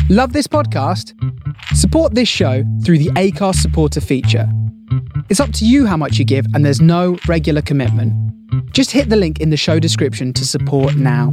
Love this podcast? Support this show through the Acast supporter feature. It's up to you how much you give, and there's no regular commitment. Just hit the link in the show description to support now.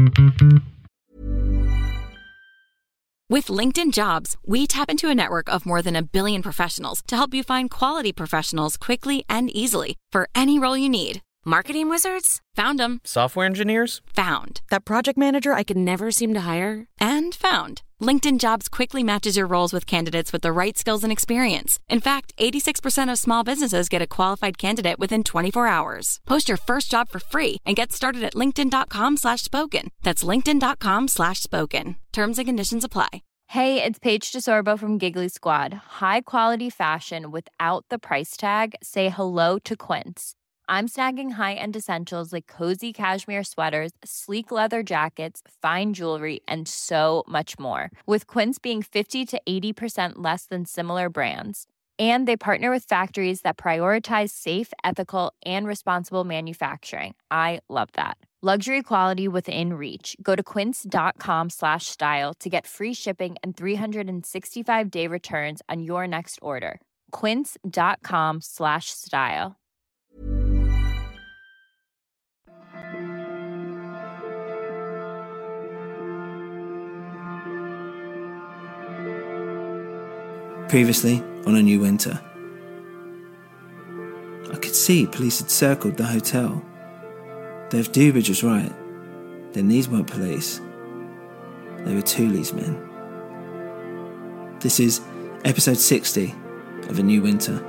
With LinkedIn Jobs, we tap into a network of more than 1 billion professionals to help you find quality professionals quickly and easily for any role you need. Marketing wizards? Found them. Software engineers? Found. That project manager I could never seem to hire? And found. LinkedIn Jobs quickly matches your roles with candidates with the right skills and experience. In fact, 86% of small businesses get a qualified candidate within 24 hours. Post your first job for free and get started at linkedin.com/spoken. That's linkedin.com/spoken. Terms and conditions apply. Hey, it's Paige DeSorbo from Giggly Squad. High quality fashion without the price tag. Say hello to Quince. I'm snagging high-end essentials like cozy cashmere sweaters, sleek leather jackets, fine jewelry, and so much more. With Quince being 50 to 80% less than similar brands. And they partner with factories that prioritize safe, ethical, and responsible manufacturing. I love that. Luxury quality within reach. Go to quince.com/style to get free shipping and 365-day returns on your next order. Quince.com/style. Previously, on A New Winter. I could see police had circled the hotel. Though if Dubridge was right, then these weren't police. They were Tooley's men. This is episode 60 of A New Winter.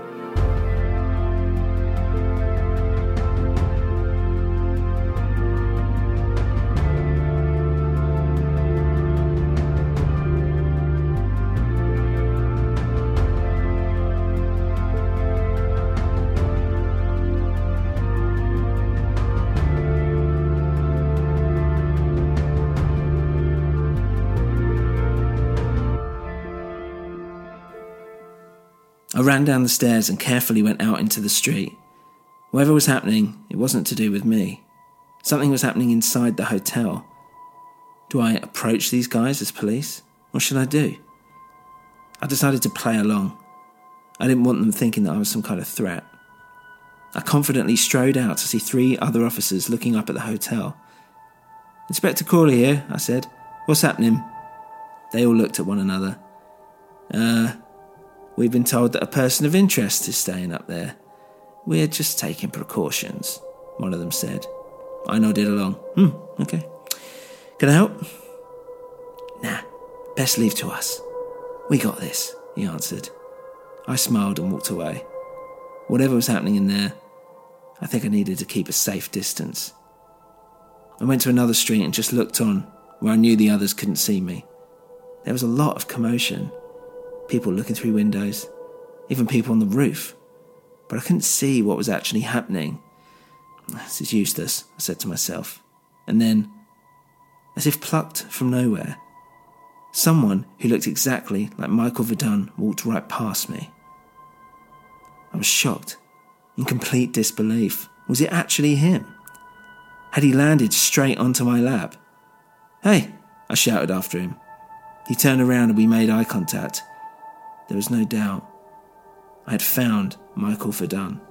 I ran down the stairs and carefully went out into the street. Whatever was happening, it wasn't to do with me. Something was happening inside the hotel. Do I approach these guys as police? What should I do? I decided to play along. I didn't want them thinking that I was some kind of threat. I confidently strode out to see 3 other officers looking up at the hotel. "Inspector Crawley here," I said. "What's happening?" They all looked at one another. We've been told that a person of interest is staying up there. We're just taking precautions," one of them said. I nodded along. Okay. "Can I help?" "Nah, best leave to us. We got this," he answered. I smiled and walked away. Whatever was happening in there, I think I needed to keep a safe distance. I went to another street and just looked on, where I knew the others couldn't see me. There was a lot of commotion. People looking through windows, even people on the roof. But I couldn't see what was actually happening. "This is useless," I said to myself. And then, as if plucked from nowhere, someone who looked exactly like Michael Verdun walked right past me. I was shocked, in complete disbelief. Was it actually him? Had he landed straight onto my lap? "Hey," I shouted after him. He turned around and we made eye contact. There was no doubt. I had found Michael Verdun.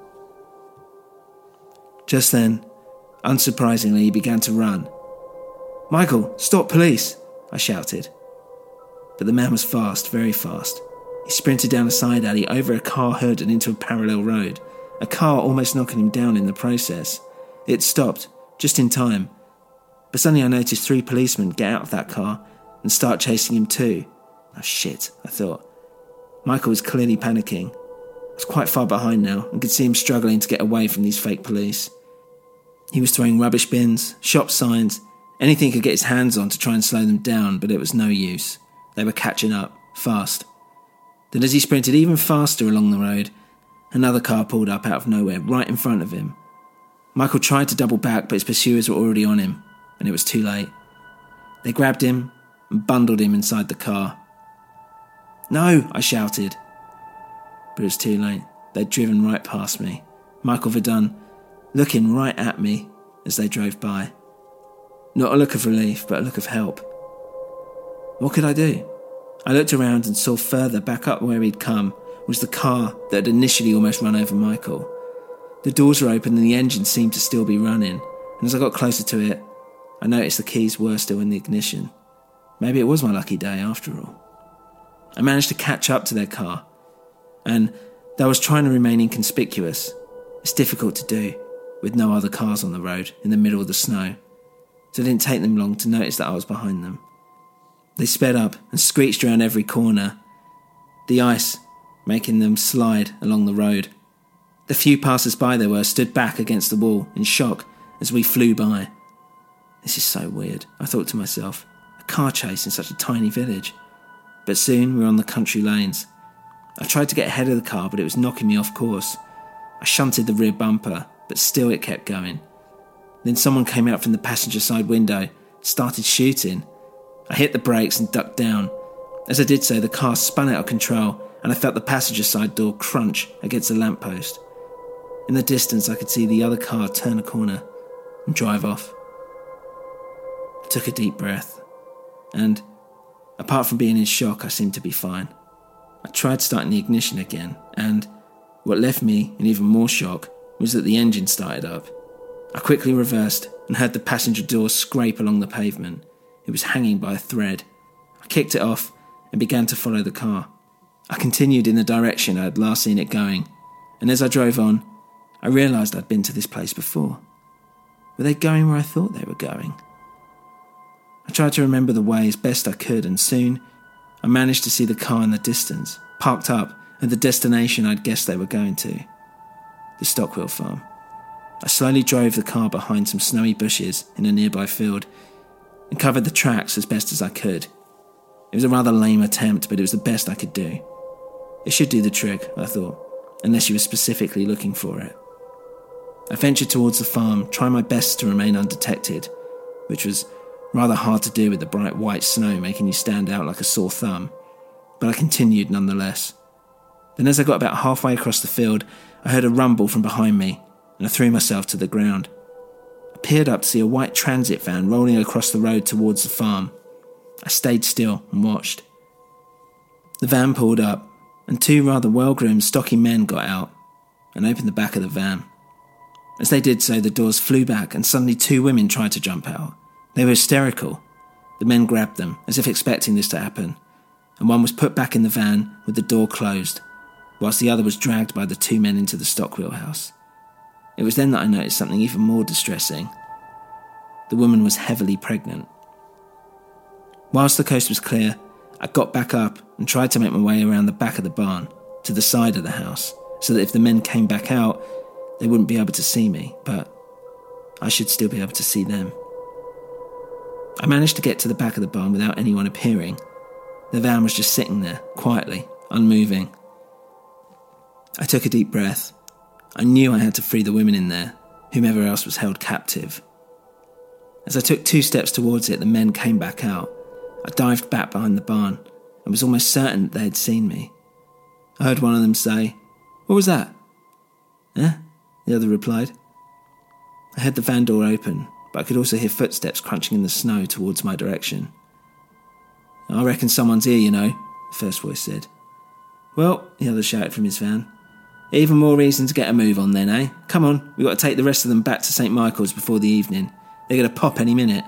Just then, unsurprisingly, he began to run. "Michael, stop, police!" I shouted. But the man was fast, very fast. He sprinted down a side alley, over a car hood and into a parallel road, a car almost knocking him down in the process. It stopped, just in time. But suddenly I noticed 3 policemen get out of that car and start chasing him too. Oh shit, I thought. Michael was clearly panicking. I was quite far behind now and could see him struggling to get away from these fake police. He was throwing rubbish bins, shop signs, anything he could get his hands on to try and slow them down, but it was no use. They were catching up, fast. Then as he sprinted even faster along the road, another car pulled up out of nowhere, right in front of him. Michael tried to double back, but his pursuers were already on him, and it was too late. They grabbed him and bundled him inside the car. "No," I shouted. But it was too late. They'd driven right past me. Michael Verdun looking right at me as they drove by. Not a look of relief, but a look of help. What could I do? I looked around and saw further back up where he'd come was the car that had initially almost run over Michael. The doors were open and the engine seemed to still be running, and as I got closer to it, I noticed the keys were still in the ignition. Maybe it was my lucky day after all. I managed to catch up to their car, and though I was trying to remain inconspicuous, it's difficult to do with no other cars on the road in the middle of the snow, so it didn't take them long to notice that I was behind them. They sped up and screeched around every corner, the ice making them slide along the road. The few passers-by there were stood back against the wall in shock as we flew by. This is so weird, I thought to myself. A car chase in such a tiny village. But soon we were on the country lanes. I tried to get ahead of the car, but it was knocking me off course. I shunted the rear bumper, but still it kept going. Then someone came out from the passenger side window, started shooting. I hit the brakes and ducked down. As I did so, the car spun out of control, and I felt the passenger side door crunch against a lamppost. In the distance, I could see the other car turn a corner and drive off. I took a deep breath, and apart from being in shock, I seemed to be fine. I tried starting the ignition again, and what left me in even more shock was that the engine started up. I quickly reversed and heard the passenger door scrape along the pavement. It was hanging by a thread. I kicked it off and began to follow the car. I continued in the direction I had last seen it going, and as I drove on, I realised I'd been to this place before. Were they going where I thought they were going? I tried to remember the way as best I could, and soon I managed to see the car in the distance, parked up at the destination I'd guessed they were going to, the Stockwell farm. I slowly drove the car behind some snowy bushes in a nearby field and covered the tracks as best as I could. It was a rather lame attempt, but it was the best I could do. It should do the trick, I thought, unless you were specifically looking for it. I ventured towards the farm, trying my best to remain undetected, which was rather hard to do with the bright white snow making you stand out like a sore thumb, but I continued nonetheless. Then as I got about halfway across the field, I heard a rumble from behind me, and I threw myself to the ground. I peered up to see a white transit van rolling across the road towards the farm. I stayed still and watched. The van pulled up, and two rather well-groomed, stocky men got out and opened the back of the van. As they did so, the doors flew back, and suddenly two women tried to jump out. They were hysterical. The men grabbed them, as if expecting this to happen, and one was put back in the van with the door closed, whilst the other was dragged by the two men into the Stockwell house. It was then that I noticed something even more distressing. The woman was heavily pregnant. Whilst the coast was clear, I got back up and tried to make my way around the back of the barn to the side of the house, so that if the men came back out, they wouldn't be able to see me, but I should still be able to see them. I managed to get to the back of the barn without anyone appearing. The van was just sitting there, quietly, unmoving. I took a deep breath. I knew I had to free the women in there, whomever else was held captive. As I took 2 steps towards it, the men came back out. I dived back behind the barn and was almost certain that they had seen me. I heard one of them say, "What was that?" "Eh?" the other replied. I heard the van door open, but I could also hear footsteps crunching in the snow towards my direction. "I reckon someone's here, you know," the first voice said. "Well," the other shouted from his van, "even more reason to get a move on then, eh? Come on, we've got to take the rest of them back to St. Michael's before the evening. They're going to pop any minute."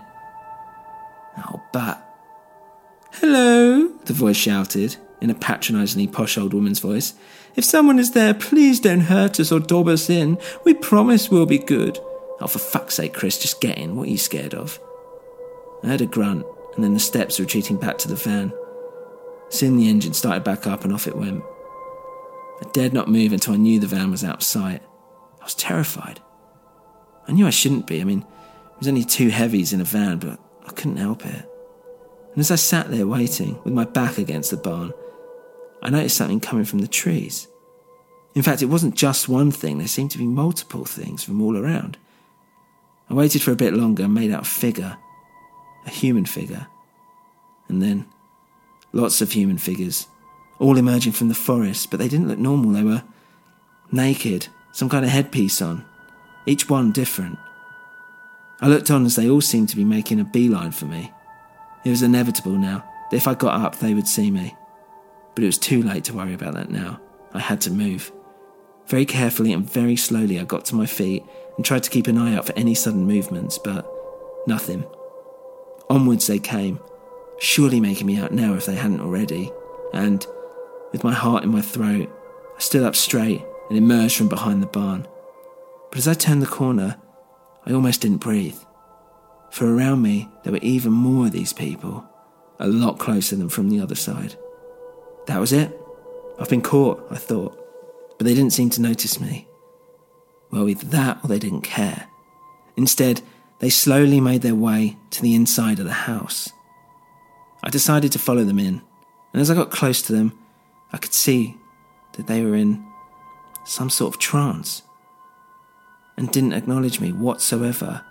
"Oh, but..." "Hello," the voice shouted, in a patronisingly posh old woman's voice. "If someone is there, please don't hurt us or dob us in. We promise we'll be good." "Oh, for fuck's sake, Chris, just get in. What are you scared of?" I heard a grunt, and then the steps retreating back to the van. Soon the engine started back up and off it went. I dared not move until I knew the van was out of sight. I was terrified. I knew I shouldn't be. There was only 2 heavies in a van, but I couldn't help it. And as I sat there waiting, with my back against the barn, I noticed something coming from the trees. In fact, it wasn't just one thing. There seemed to be multiple things from all around. I waited for a bit longer and made out a figure. A human figure. And then, lots of human figures, all emerging from the forest, but they didn't look normal. They were naked, some kind of headpiece on, each one different. I looked on as they all seemed to be making a beeline for me. It was inevitable now. that if I got up, they would see me. But it was too late to worry about that now. I had to move. Very carefully and very slowly I got to my feet and tried to keep an eye out for any sudden movements, but nothing. Onwards they came, surely making me out now if they hadn't already, and, with my heart in my throat, I stood up straight and emerged from behind the barn. But as I turned the corner, I almost didn't breathe. For around me there were even more of these people, a lot closer than from the other side. That was it. I've been caught, I thought, but they didn't seem to notice me. Well, either that or they didn't care. Instead, they slowly made their way to the inside of the house. I decided to follow them in, and as I got close to them, I could see that they were in some sort of trance and didn't acknowledge me whatsoever.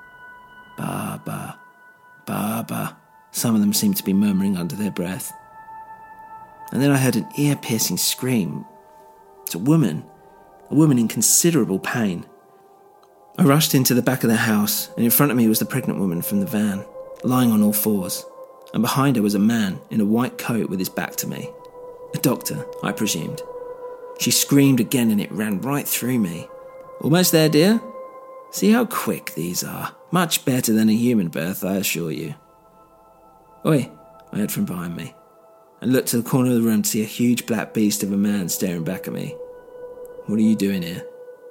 Baba, Baba, some of them seemed to be murmuring under their breath. And then I heard an ear-piercing scream. It's a woman in considerable pain. I rushed into the back of the house, and in front of me was the pregnant woman from the van, lying on all fours, and behind her was a man in a white coat with his back to me. A doctor, I presumed. She screamed again and it ran right through me. Almost there, dear? See how quick these are. Much better than a human birth, I assure you. Oi, I heard from behind me, and looked to the corner of the room to see a huge black beast of a man staring back at me. What are you doing here?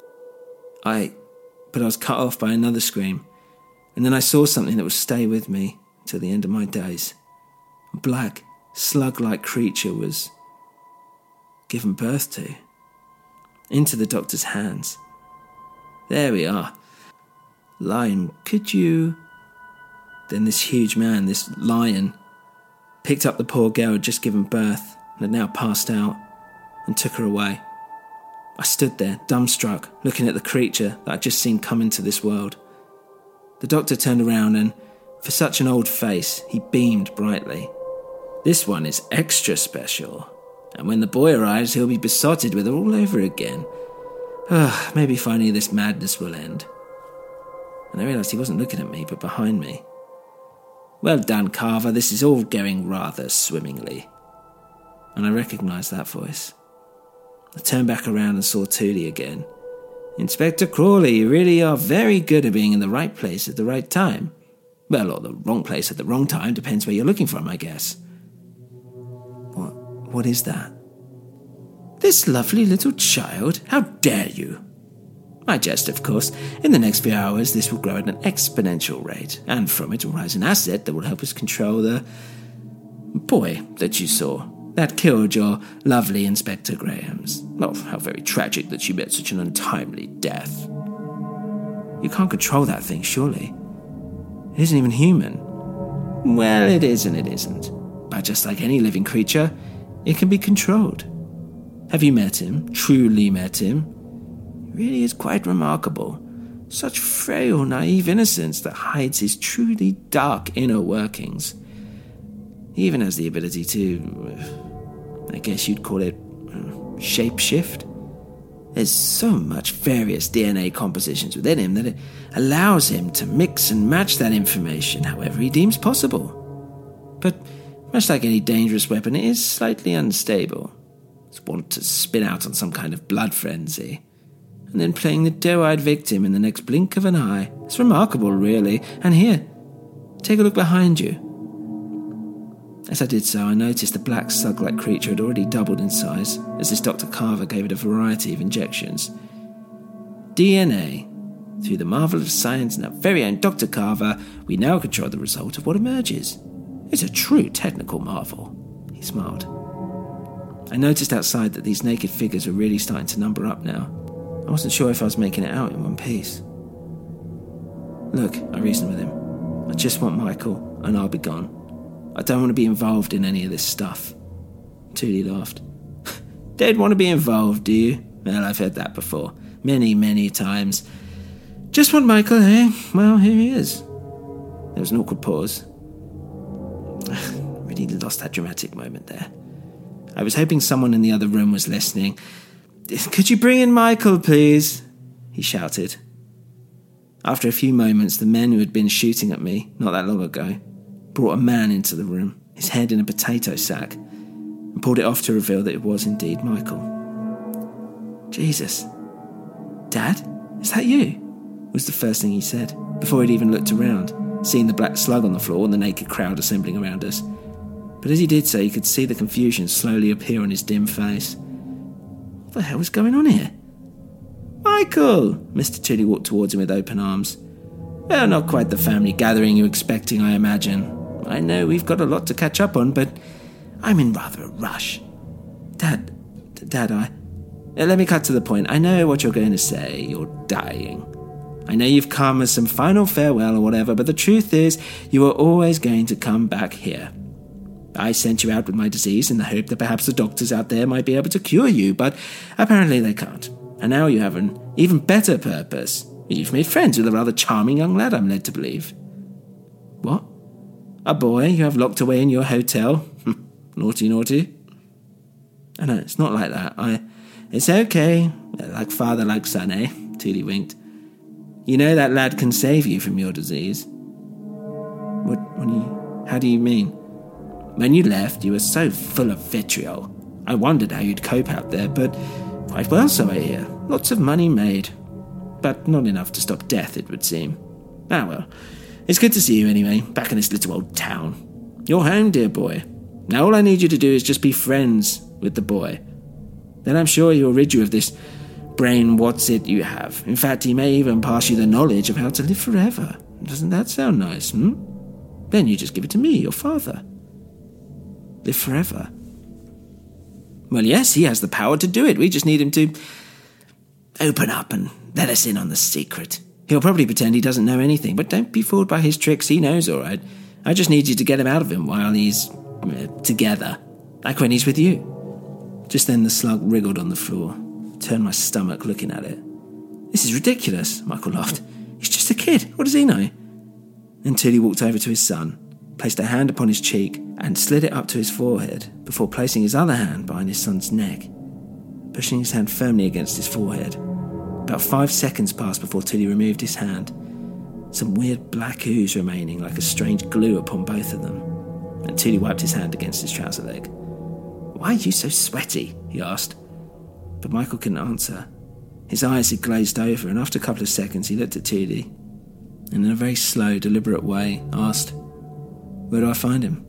But I was cut off by another scream, and then I saw something that would stay with me till the end of my days. A black, slug-like creature was given birth to, into the doctor's hands. There we are. Lion, could you... Then this huge man, this lion, picked up the poor girl who had just given birth and had now passed out, and took her away. I stood there, dumbstruck, looking at the creature that I'd just seen come into this world. The doctor turned around and, for such an old face, he beamed brightly. This one is extra special, and when the boy arrives, he'll be besotted with her all over again. Maybe finally this madness will end. And I realised he wasn't looking at me, but behind me. Well done, Carver, this is all going rather swimmingly. And I recognised that voice. I turned back around and saw Tootie again. Inspector Crawley, you really are very good at being in the right place at the right time. Well, or the wrong place at the wrong time, depends where you're looking from, I guess. What is that? This lovely little child? How dare you? I jest, of course. In the next few hours, this will grow at an exponential rate, and from it will rise an asset that will help us control the boy that you saw, that killed your lovely Inspector Grahams. Oh, how very tragic that she met such an untimely death. You can't control that thing, surely. It isn't even human. Well, it is and it isn't. But just like any living creature, it can be controlled. Have you met him? Truly met him? He really is quite remarkable. Such frail, naive innocence that hides his truly dark inner workings. He even has the ability to, I guess you'd call it, shapeshift. There's so much various DNA compositions within him that it allows him to mix and match that information however he deems possible. But much like any dangerous weapon, it is slightly unstable. It's wont to spin out on some kind of blood frenzy, and then playing the doe-eyed victim in the next blink of an eye. It's remarkable, really. And here, take a look behind you. As I did so, I noticed the black slug-like creature had already doubled in size, as this Dr. Carver gave it a variety of injections. DNA. Through the marvel of science and our very own Dr. Carver, we now control the result of what emerges. It's a true technical marvel. He smiled. I noticed outside that these naked figures were really starting to number up now. I wasn't sure if I was making it out in one piece. Look, I reasoned with him. I just want Michael, and I'll be gone. I don't want to be involved in any of this stuff. Tootie laughed. Don't want to be involved, do you? Well, I've heard that before. Many, many times. Just want Michael, eh? Well, here he is. There was an awkward pause. Really lost that dramatic moment there. I was hoping someone in the other room was listening. Could you bring in Michael, please? He shouted. After a few moments, the men who had been shooting at me not that long ago brought a man into the room, his head in a potato sack, and pulled it off to reveal that it was indeed Michael. "Jesus. Dad, is that you?" was the first thing he said, before he'd even looked around, seeing the black slug on the floor and the naked crowd assembling around us. But as he did so, he could see the confusion slowly appear on his dim face. What the hell was going on here? "Michael!" Mr. Tooley walked towards him with open arms. "Well, not quite the family gathering you were expecting, I imagine. I know we've got a lot to catch up on, but I'm in rather a rush. Dad, let me cut to the point. I know what you're going to say. You're dying. I know you've come as some final farewell or whatever, but the truth is, you are always going to come back here. I sent you out with my disease in the hope that perhaps the doctors out there might be able to cure you, but apparently they can't. And now you have an even better purpose. You've made friends with a rather charming young lad, I'm led to believe." "What? A boy you have locked away in your hotel? Naughty. Oh, no, it's not like that. It's okay. Like father, like son, eh?" Tooley winked. "You know that lad can save you from your disease." How do you mean?" "When you left, you were so full of vitriol. I wondered how you'd cope out there, but quite well, so I hear. Lots of money made. But not enough to stop death, it would seem. Ah, well, it's good to see you anyway, back in this little old town. You're home, dear boy. Now all I need you to do is just be friends with the boy. Then I'm sure he'll rid you of this brain what's-it you have. In fact, he may even pass you the knowledge of how to live forever. Doesn't that sound nice, Then you just give it to me, your father. Live forever? Well, yes, he has the power to do it. We just need him to open up and let us in on the secret. He'll probably pretend he doesn't know anything, but don't be fooled by his tricks. He knows all right. I just need you to get him out of him while he's together, like when he's with you." Just then the slug wriggled on the floor. Turned my stomach looking at it. "This is ridiculous," Michael laughed. "He's just a kid. What does he know?" Then Tooley walked over to his son, placed a hand upon his cheek, and slid it up to his forehead before placing his other hand behind his son's neck, pushing his hand firmly against his forehead. About 5 seconds passed before Tooley removed his hand, some weird black ooze remaining like a strange glue upon both of them, and Tooley wiped his hand against his trouser leg. "Why are you so sweaty?" he asked. But Michael couldn't answer. His eyes had glazed over, and after a couple of seconds he looked at Tooley, and in a very slow, deliberate way asked, "Where do I find him?"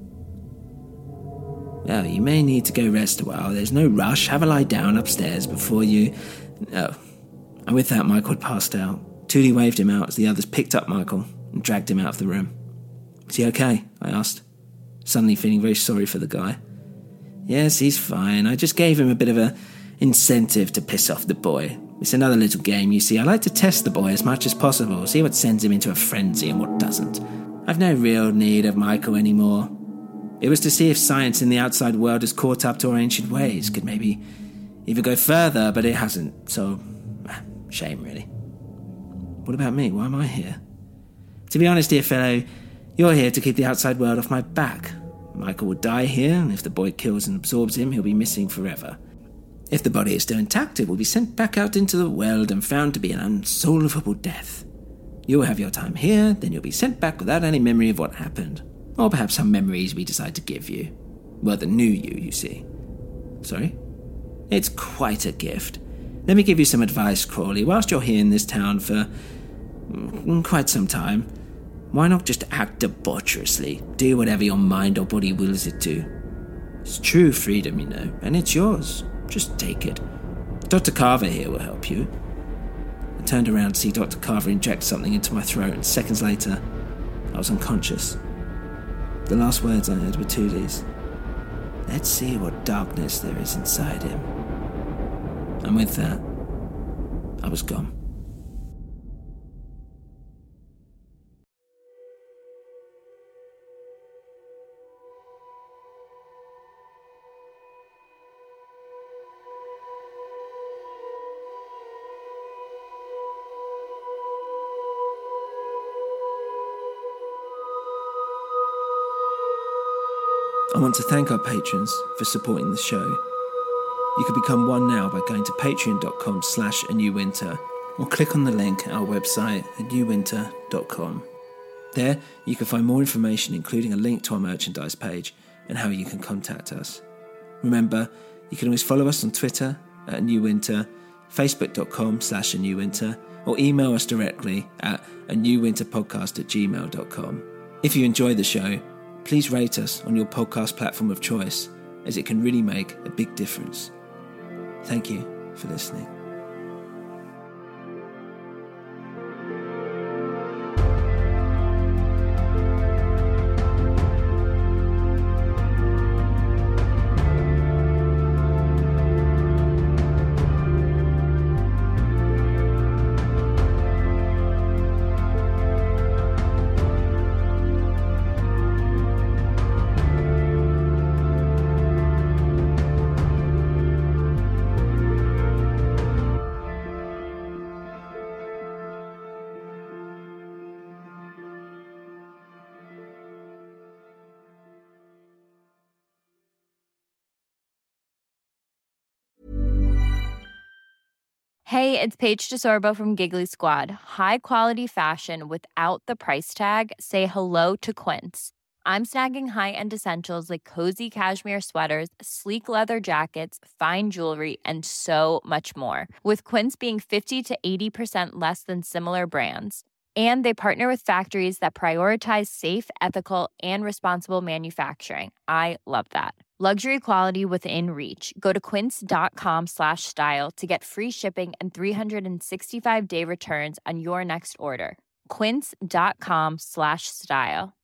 "Well, you may need to go rest a while. There's no rush. Have a lie down upstairs before you..." Oh. And with that, Michael had passed out. Tooley waved him out as the others picked up Michael and dragged him out of the room. "Is he okay?" I asked, suddenly feeling very sorry for the guy. "Yes, he's fine. I just gave him a bit of a incentive to piss off the boy. It's another little game, you see. I like to test the boy as much as possible, see what sends him into a frenzy and what doesn't. I've no real need of Michael anymore. It was to see if science in the outside world has caught up to our ancient ways, could maybe even go further, but it hasn't, so shame, really. What about me? Why am I here? To be honest, dear fellow, you're here to keep the outside world off my back. Michael will die here, and if the boy kills and absorbs him, he'll be missing forever. If the body is still intact, it will be sent back out into the world and found to be an unsolvable death. You'll have your time here, then you'll be sent back without any memory of what happened. Or perhaps some memories we decide to give you. Well, the new you see. Sorry? It's quite a gift. Let me give you some advice, Crawley. Whilst you're here in this town for quite some time, why not just act debaucherously? Do whatever your mind or body wills it to. It's true freedom, you know, and it's yours. Just take it. Dr. Carver here will help you. I turned around to see Dr. Carver inject something into my throat, and seconds later, I was unconscious. The last words I heard were Tooley's. Let's see what darkness there is inside him. And with that, I was gone. I want to thank our patrons for supporting the show. You can become one now by going to patreon.com/anewwinter or click on the link at our website anewwinter.com. There, you can find more information, including a link to our merchandise page and how you can contact us. Remember, you can always follow us on Twitter at A New Winter, facebook.com/A New Winter, or email us directly at anewwinterpodcast@gmail.com. If you enjoy the show, please rate us on your podcast platform of choice, as it can really make a big difference. Thank you for listening. Hey, it's Paige DeSorbo from Giggly Squad. High quality fashion without the price tag. Say hello to Quince. I'm snagging high-end essentials like cozy cashmere sweaters, sleek leather jackets, fine jewelry, and so much more. With Quince being 50 to 80% less than similar brands. And they partner with factories that prioritize safe, ethical, and responsible manufacturing. I love that. Luxury quality within reach. Go to quince.com/style to get free shipping and 365-day returns on your next order. Quince.com/style.